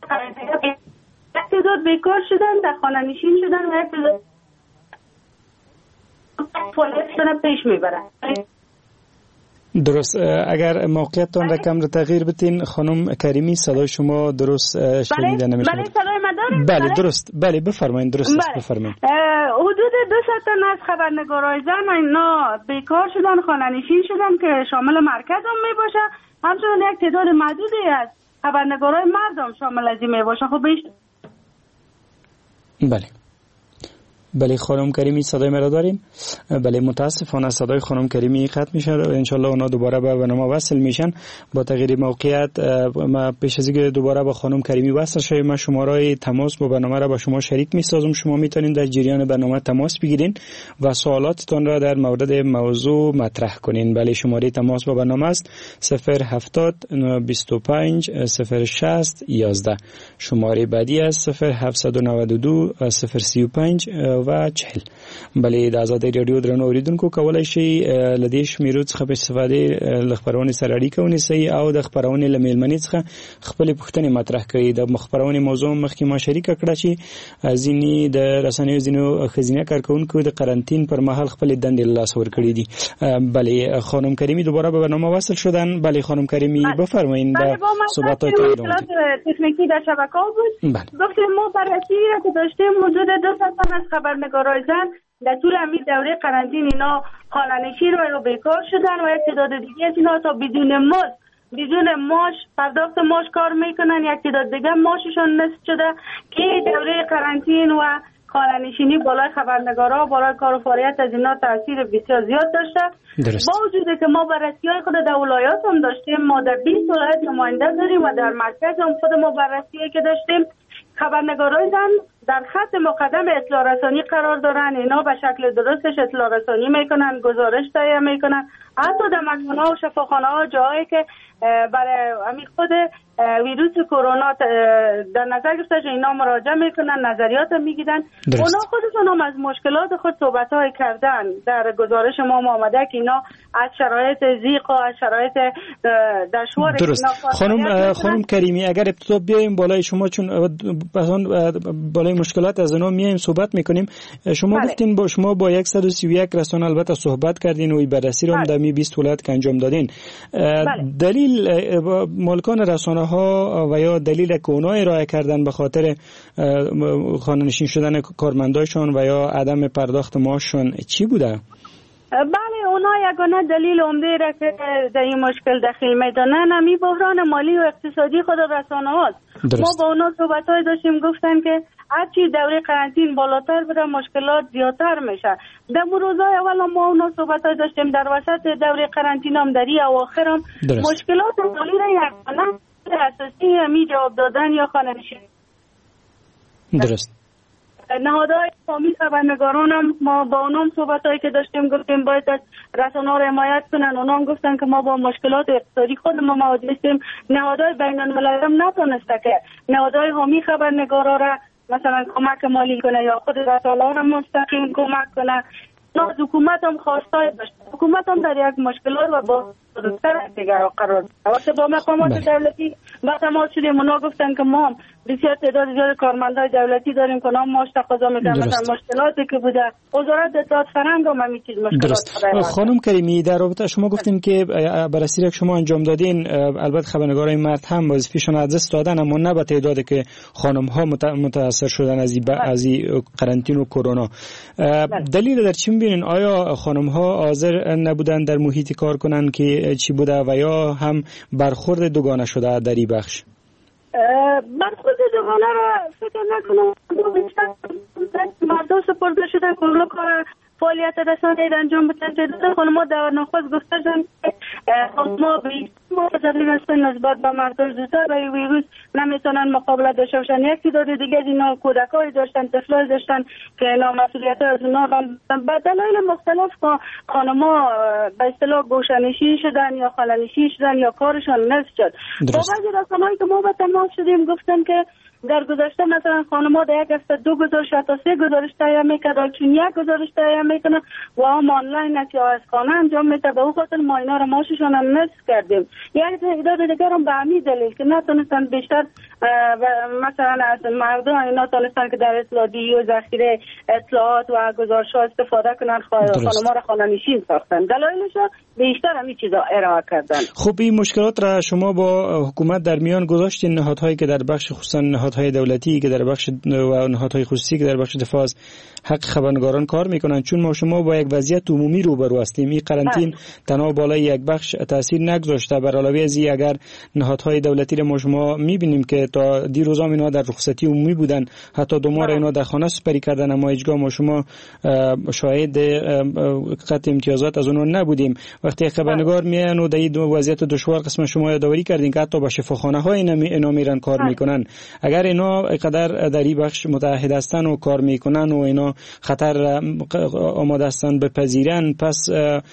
تعداد بیکار شدن، در خانه نشین شدن و یک تعداد فعالیتشان پیش میبرن. درست. اگر موقعیتتان را کم تغییر بتین خانم کریمی، صدای شما درست شنیده نمیشه. بله صدای من داریم؟ بله درست. بله بفرمایید. درست است. بفرمایید. حدود 200 تن از خبرنگارای زن اینا بیکار شدن، خانه نشین شدن که شامل مرکز هم می باشه، همچنان یک تعداد محدودی از خبرنگارای مردم شامل از این می باشه. خب بیشتر. بله خانم کریمی صدای مرا داریم؟ بله متاسفانه صدای خانم کریمی قطع میشه. انشالله اونا دوباره به برنامه وصل میشن. با تغییر موقعیت ما پیش از اینکه دوباره با خانم کریمی وصل شویم، من شماره تماس با برنامه را با شما شریک میسازم. شما میتونید در جریان برنامه تماس بگیرین و سوالاتتان را در مورد موضوع مطرح کنین. بله شماره تماس با برنامه است 070 25 060 11. شماره بعدی است 0792 035 و 40. بله د آزادۍ رادیو درنو اوریدونکو کولای شي لدې شمیرو څخه په استفاده له خبرونې سره اړیکه ونیسئ او د خبرونې له میلمنې څخه خپلې پوښتنې مطرح کړئ. د خبرونې موضوع مخکې ما شریکه کړه چې ځینې د رسنیو ځینو ښځینه کارکوونکو د قرنطین پر مهال خپلې دندې له لاسه ورکړې دي. بله خانم کریمی دوباره به برنامه وصل شدن. بله خانم کریمی بفرمایید. بله با صحبتاتون تکنیکی در شبکه بود. گفتیم ما بررسی را که داشتیم حدود 200 تن از خبرنگارای زن در طول همین دوره قرنطین اینا خانه‌نشین و بیکار شدن و یک تعداد دیگه از اینا تا بدون معاش پرداخت معاش کار میکنن. یک تعداد دیگه معاششون نصف شده که دوره قرنطین و خانه‌نشینی بالای خبرنگارا بالای کار و فعالیت از اینا تاثیر بسیار زیاد داشته. با وجودی که ما بررسی‌های خود در ولایات هم داشتیم، ما در 20 ولایت نماینده داریم و در مرکز هم خود ما بررسی‌ای که داشتیم، خبرنگارای زن در خط مقدم اطلاع رسانی قرار دارن. اینا به شکل درستش اطلاع رسانی میکنن، گزارش تهیه میکنن، حتی در مکان‌ها و شفاخانه‌ها جایی که برای همین خود ویروس کرونا در نظر گرفته شده اینا مراجعه میکنن، نظریات میگیرن. اونا خودشون هم از مشکلات خود صحبت‌های کردن. در گزارش ما آمده که اینا از شرایط ضیق و از شرایط دشوار خانم کریمی اگر ابتدا بیایم بالای شما، چون بالای مشکلات از اونا میایم صحبت میکنیم. شما گفتین با شما با 131 رسانه البته صحبت کردین و بررسی رو هم در 20 ولایت که انجام دادین. دلیل مالکان رسانه ها و یا دلیل که اونا ارائه کردن به خاطر خانه‌نشین شدن کارمندایشان و یا عدم پرداخت معاششان چی بوده؟ بله اونا یگانه دلیل عمده را که در این مشکل دخیل میدانن همین بحران مالی و اقتصادی خود رسانه هاست. ما با اونا صحبت‌های داشتیم، گفتن که هرچی دوره قرنطین بالاتر بره مشکلات زیادتر میشه. در روزهای اول ما اونا صحبت‌های داشتیم، در وسط دوره قرنطین هم در اواخر هم مشکلات مالی را یگانه اساسی همین جواب دادن یا خانه‌نشینی. درست. نهادهای حامی خبرنگاران هم ما با اونام صحبتایی که داشتیم گفتیم باید از رسانه‌ها رو حمایت کنن. اونام گفتن که ما با مشکلات اقتصادی خود ما مواجه هستیم. نهادهای بین‌المللی هم نتونسته که نهادهای حامی خبرنگارا را مثلا کمک مالی کنه یا خود رسانه‌ها را مستقیم کمک کنه. از حکومت هم خواستای داشت. حکومت هم در یک مشکلات و با بزرگتر دیگر قرار وقتی با مقامات دولتی با تماس شدیم اونا گفتن که ما بسیار تعداد زیاد کارمندای دولتی داریم که اونا معاش تقاضا میکنن. مثلا مشکلاتی که بوده وزارت اطلاعات فرهنگ هم همین چیز مشکلات. خانم کریمی در رابطه شما گفتین که بررسی را که شما انجام دادین البته خبرنگارای مرد هم وظیفه‌شون از دست دادن، اما نه به تعدادی که خانم ها متاثر شدن از این قرنطین و کرونا. دلیل در چی میبینین؟ آیا خانم ها حاضر نبودن در محیط کار کنن که چی بوده و یا هم برخورد دوگانه شده در این بخش؟ برخورد دوگانه را فکر نکنم. مردم سپرده شدن کل کار فعالیت رسانه‌ای را انجام بدن. تعداد خانم‌ها در نخست گفته شدن ما متضرر هستن نسبت به مردم زودتر به ویروس نمیتونن مقابله داشته باشن. یک تعداد دیگه از اینا کودکای داشتن، طفلای داشتن که اینا مسئولیت از اونا به دلایل مختلف خانما به اصطلاح گوشه‌نشین شدن یا خاله‌نشین شدن یا کارشان نصف شد. با بعضی رسانه‌ای که ما به تماس شدیم گفتن که در گذشته مثلا خانم‌ها در یک هفته 2 گزارش تا 3 گزارش تهیه می‌کردن، چون یک گزارش تهیه می‌کنن و هم آنلاین است یا از خانه انجام می‌ده. به اون خاطر ما اینا رو معاششون هم نصف کردیم. یک تعداد دیگر هم به همین دلیل که نتونستن بیشتر مثلا از مردم اینا تونستن که در اطلاعیه و ذخیره اطلاعات و گزارش‌ها استفاده کنن، خانم‌ها رو خانه‌نشین ساختن. دلایلش بیشتر همین چیزا ارائه کردن. خب این مشکلات را شما با حکومت در میان گذاشتین، نهادهایی که در بخش خصوصا نهادهای دولتی که در بخش و نهادهای خصوصی که در بخش دفاع از حق خبرنگاران کار میکنن، چون ما شما با یک وضعیت عمومی روبرو هستیم. این قرنطین تنها بالای یک بخش تاثیر نگذاشته، بر علاوه از این اگر نهادهای دولتی را ما شما میبینیم که تا دیروز هم اینا در رخصتی عمومی بودن، حتی 2 ماه اینا در خانه سپری کردن، اما هیچگاه ما شما شاهد قطع امتیازات از اونها نبودیم. وقتی خبرنگار میان و در این وضعیت دشوار قسم شما یادآوری کردین که حتی با شفاخانه‌ها اینا میرن کار میکنن. اگر اینا قدر در این بخش متحد هستن و کار میکنن و اینا خطر آماده هستن بپذیرن، پس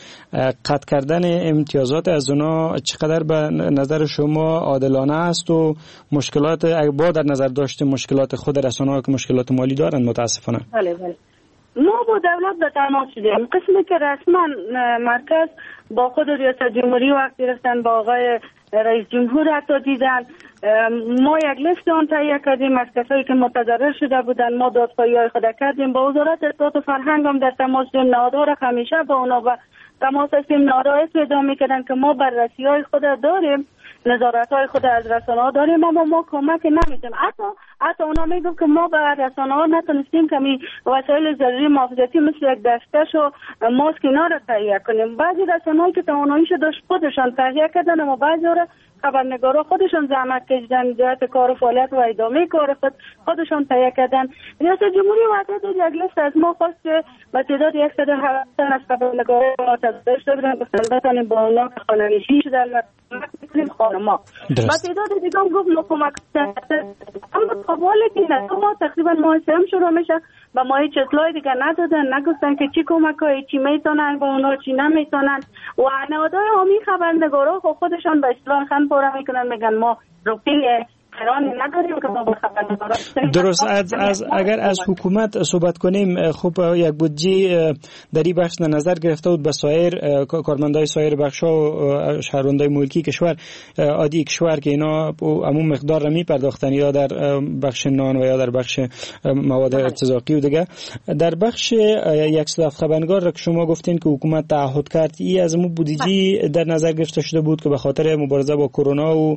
قطع کردن امتیازات از اونا چقدر به نظر شما عادلانه است و مشکلات با در نظر داشته مشکلات خود رسانه‌ها که مشکلات مالی دارن متاسفانه؟ بله. ما با دولت به تماس شدیم. قسمی که رسما مرکز با خود ریاست جمهوری وقت گرفتن، با آقای رئیس جمهور حتی دیدن، ما یک لیست آن تهیه کردیم از کسایی که متضرر شده بودن. ما دادخواهی‌های خود کردیم، با وزارت اطلاعات و فرهنگ هم در تماس شدیم. نهادها را همیشه با اونا و تماس هستیم. نهادها ادعا می‌کردن که ما بررسی‌های خود داریم، نظارت‌های خود از رسانه‌ها داریم، اما ما کمک نمی‌کنیم. حتی اونا میگن که ما به رسانه‌ها نتونستیم که وسایل ضروری محافظتی مثل یک دستکش و ماسک اینا را تهیه کنیم. بعضی رسانه‌هایی که تواناییش داشت خودشان تهیه کردن، اما بعضی‌ها خبرنگارا خودشان زحمت کشیدن، جهت کار و فعالیت و ادامه کار خودشان تهیه کردن. ریاست جمهوری وعده داد یک لیست از ما خواست که به تعداد 107 تن از خبرنگارا ما تضمین شدن، گفتن بتونیم با اونا خانه‌نشین شدن و می‌کنیم خانم‌ها. با تعداد دیگه هم گفت کمک کنیم، اما قبول که نه، ما تقریبا ماه سوم شروع میشه و ما هیچ اطلاعی دیگه ندادن، نگفتن که چی کمک‌های چی میتونن با اونا چی نمیتونن. و نهادهای عمومی خبرنگارا خودشان به اصطلاح پاره میکنن، میگن ما روپی قرانی نداریم که ما خبرنگارا. درست. اگر از حکومت صحبت کنیم، خب یک بودجه در این بخش نظر گرفته بود به سایر کارمندای سایر بخش‌ها و شهروندای ملکی کشور عادی کشور که اینا عموم مقدار را میپرداختن، یا در بخش نان و یا در بخش مواد ارتزاقی و دیگه. در بخش 107 خبرنگار که شما گفتین که حکومت تعهد کرد، این از مو بودجه در نظر گرفته شده بود که به خاطر مبارزه با کرونا و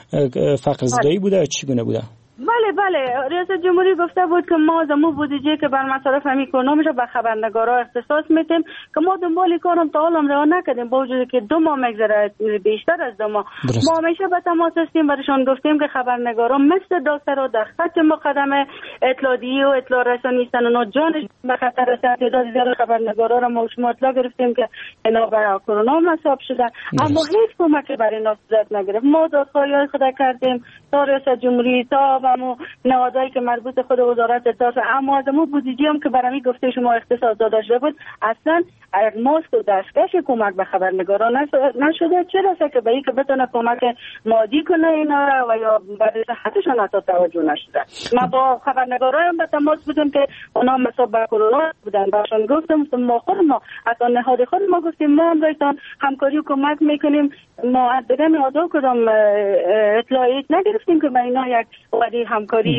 فقر زدایی بوده، چی گونه بوده؟ بله ریاست جمهوری گفته بود که ما زمو بودجه که بر مصارف همی کرونا میشه به خبرنگارا اختصاص میدیم که ما دنبال کارم تا حالا راه نکردیم، با وجودی که 2 ماه میگذره، بیشتر از 2 ماه. ما همیشه به تماس هستیم، برشان گفتیم که خبرنگارا مثل دکترها در خط مقدم اطلاعیه و اطلاع رسانی هستن، اونا جانش به خطر است. تعداد زیاد خبرنگارا را ما شما اطلاع گرفتیم که اینا برای کرونا مصاب شدن، اما هیچ کمکی برای اینا صورت نگرفت. ما دادخواهی‌های خود کردیم تا ریاست جمهوری تا و نهادهایی که مربوط خود وزارت اطلاعات، اما از ما بودجه هم که برای گفته شما اختصاص داده شده بود اصلا ماسک و دستکش کمک به خبرنگاران نشده. چرا که به این که بتونه کمک مادی کنه اینا و یا برای صحتشان حتی توجه نشده. ما با خبرنگاران هم به تماس بودیم که اونا مصاب به کرونا بودن، براشون گفتم ما خود ما حتی نهاد خود ما گفتیم ما هم برایتان همکاری و کمک میکنیم. ما از دیگه نهادها کدام اطلاعیت نگرفتیم که به اینا یک وعده همکاری.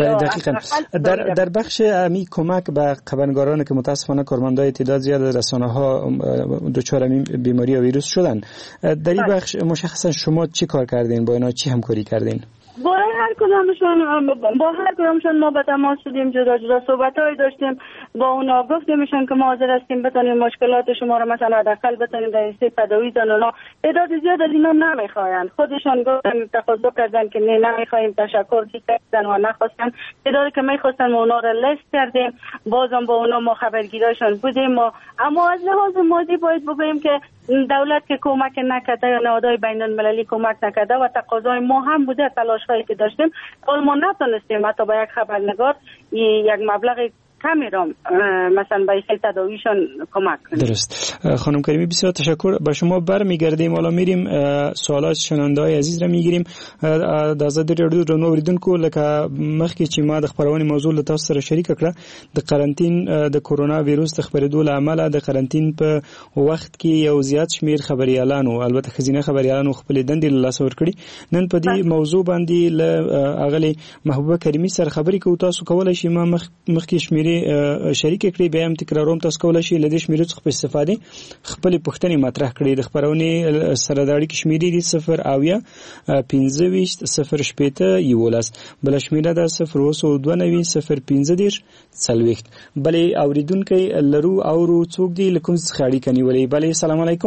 در بخش امی کمک به خبرنگاران که متاسفانه کارمندای تعداد زیاد از رسانه‌ها دچار بیماری و ویروس شدن، در این بخش مشخصا شما چی کار کردین؟ با اینا چی همکاری کردین؟ با هر کدامشون ما به تماس شدیم، جدا جدا صحبت‌های داشتیم. با اونا گفتیمشون که ما حاضر هستیم بتونیم مشکلات شما رو مثلا حداقل بتونیم در حصه تداویتان. اونا تعداد زیاد از اینا نمیخواین، خودشان گفتن تقاضا کردن که نه نمیخوایم، تشکر کردن و نخواستن. تعدادی که میخواستن ما اونا رو لیست کردیم، بازم با اونا ما خبرگیراشون بودیم. اما از لحاظ مادی باید بگوییم که دولت که کمک نکرده یا نهادهای بین المللی کمک نکرده و تقاضای ما هم بوده، تلاش‌هایی که داشتیم ما نتونستیم حتی با یک خبرنگار یک مبلغ کمی را مثلا به این تداویشان کمک کنیم. درست. خانم کریمی بسیار تشکر. به شما برمیگردیم، حالا میریم سوالات شنونده‌های عزیز را میگیریم. د آزادي رادیو درنو اوریدونکو لکه مخکې چې ما د خبرونې موضوع له تاسو سره شریک کړه، د قرنټین د کورونا وایروس د خپرېدو له امله د قرنټین په وخت کې یو زیات شمیر خبريالانو، البته خزینه خبريالانو خپل دندې له لاس ورکړي. نن په دې موضوع باندې له اغلی محبوبه کریمی سره خبرې کوو. تاسو کولای شئ ما مخکې شمیرې شریک کړئ، بیا هم تکراروم. تاسو کولای شئ له دې شمیرې څخه په استفاده خپل پوښتنې مطرح کړئ. د خبرونې سره د اړیکې شمیرې دي 0 25 0 شپېته 11، بل شمیره ده 0 2 0 15 40. بلې اوریدونکي لرو او څوک دی لکم څخه اړیکه نیولې. بلې سلام علیکم.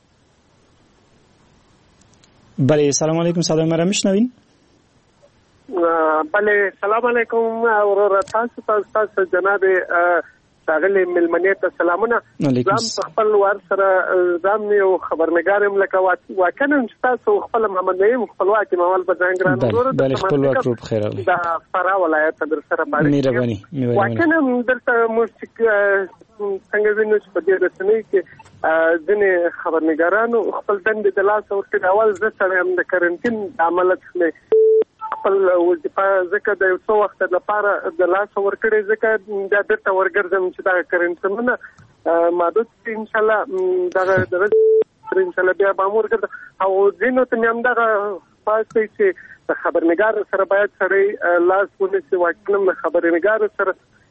بلې سلام علیکم، صدای ما را میشنوین؟ بله سلام علیکم ورور تاسو جناب داغلی ملمنیت سلامونه. زم خپل ور سره زم یو خبرنګارم لکه واکنه تاسو خپل محمد نعیم خپلواک مول بزنګران ورور د خپلواک روپ خیر الله د فرا ولایت در سره باندې مهرباني واکنه دلته موسیق څنګه وینو چې په دې رسنۍ کې ځینې خبرنګارانو خپل دندې د لاس ورکړي. اول زه سره هم د کرنټین عمل څخه خپل وظیفه ځکه د یو څو وخت لپاره د لاس ورکړي، ځکه دا درته ورګرځم چې دا کرنټینونه محدود ان شاء الله دا ان شاء الله بیا به امور ګرځي. او ځینو ته هم دا پاتې چې د خبرنګار سره باید سره لاس ونیسي. واکمن خبرنګار سره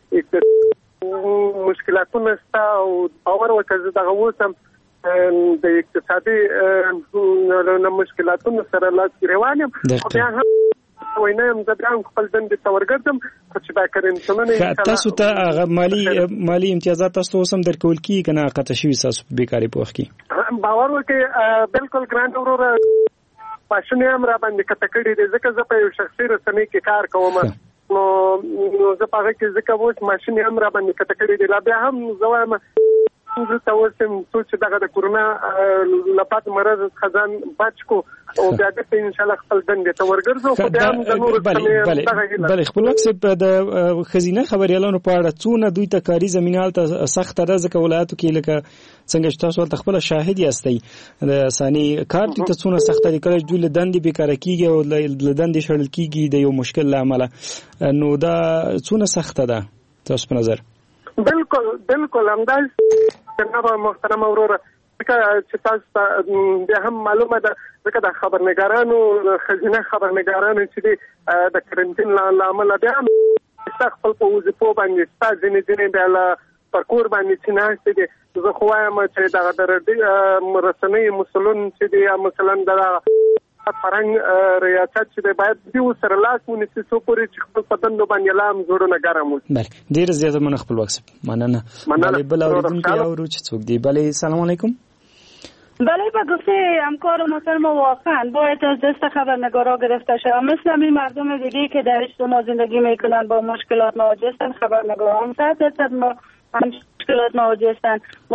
مشکلاتونه شته او باور وکړي دا اوسم د اقتصادي مشکلاتونو سره لاس روانم. بیا هم وینم د بانک خپل دندې تورګردم چې دا کرنټونه تاسو ته مالی امتیازات تاسو هم درکول کی کنه قطع شوی تاسو بیکاری په وخت کې باور وکړئ بالکل ګرانډ ورور پښنه هم را باندې کته کړی دی، ځکه زه په یو شخصي رسنۍ کې کار کوم. نو زه په هغه کې ځکه وښ ماشين هم را باندې کته کړی دی. لا بیا هم زوایم زه تاسو ته چې دغه د کورونا لپاره مرز خزان بچ کو او بیا د ان شاء الله خپل دندې ته ورګرځو. خو بیا هم د نور بل خپل وخت د خزینه خبريالانو په اړه څونه دوی ته کاری زمينه ته سخت راځي ولایتو کې لکه څنګه چې تاسو ته خپل شاهد یاستئ د ثاني کار ته څونه سخت دي کله دوی له دندې بیکاره کیږي او له دندې شړل کیږي د یو مشکل لامل. نو دا څونه سخت ده تاسو په نظر؟ بالکل همداس جناب محترم وروره، چې تاسو به هم معلومه ده ځکه د خبرنګارانو خزینه خبرنګارانو چې د کرنټین لامل بیا خپل په وظیفو باندې ستاسو ځینې بیا پرکور باندې چې ناشته دي. زه خو وایم چې د رسنۍ مسلون چې دی مثلا د فرنګ ریاست چې باید دی سره لاس ونیسي څو پورې چې خپل پدند باندې لام جوړونه ګرام وي. بله ډیر زیاته من خپل وخت مننه. بل اوریدونکو یاورو چې څوک دی. بله سلام علیکم. بله با گفته همکار محترم واقعا باید از دست خبرنگارا گرفته شد. مثل همین مردم دیگه که در اجتماع زندگی میکنن با مشکلات مواجه هستن، خبرنگارا هم 100% مشکلات مواجه هستن.